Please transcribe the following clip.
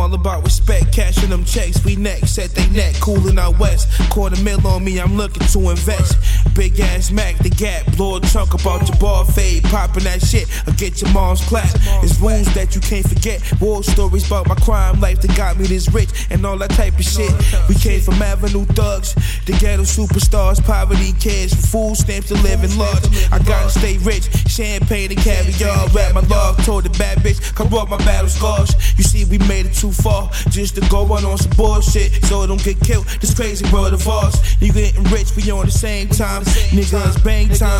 all about respect, cashing them checks. We next, set they neck, coolin' out west. $250,000 on me, I'm looking to invest. Big ass Mac, the Gap, blow a chunk about your ball fade. Poppin' that shit, or get your mom's clap. It's wounds that you can't forget. War stories about my crime life that got me this rich and all that type of shit. We came from Avenue thugs, the ghetto superstars, poverty kids, food stamps to live in large. I gotta stay rich, champagne and caviar. Rap my love, told the bad bitch, come rock my battle scars. You see, we made it too far just to go on some bullshit, so don't get killed. This crazy world of ours, you getting rich, we on the same time. Niggas bang time.